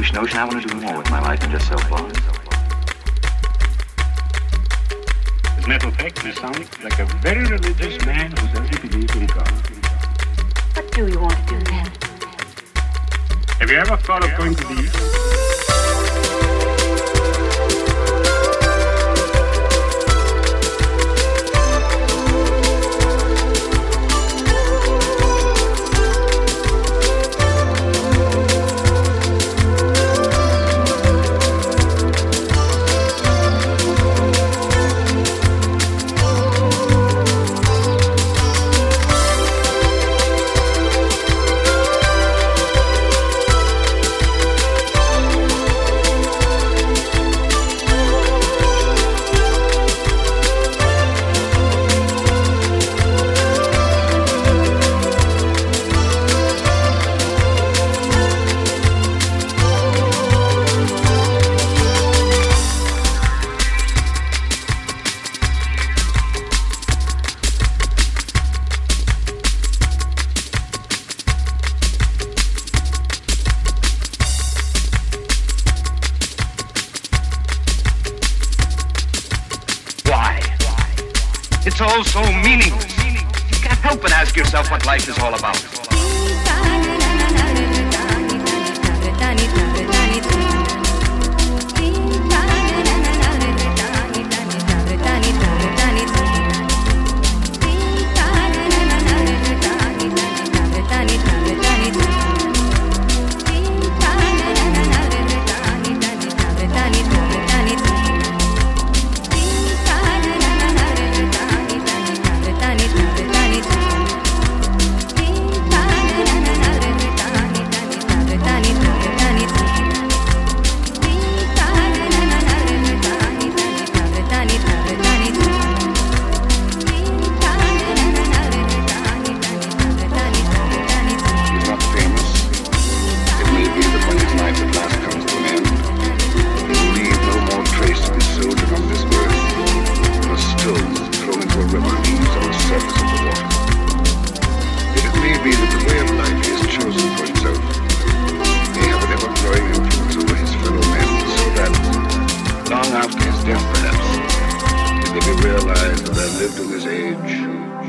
foolish notion. I want to do more with my life than just sell bonds. As a matter of fact, you sound like a very religious man who doesn't believe in God. What do you want to do then? Have you ever thought of going to the East? It's all so meaningless. You can't help but ask yourself what life is all about. After his death, perhaps, it may be realized that I lived in this age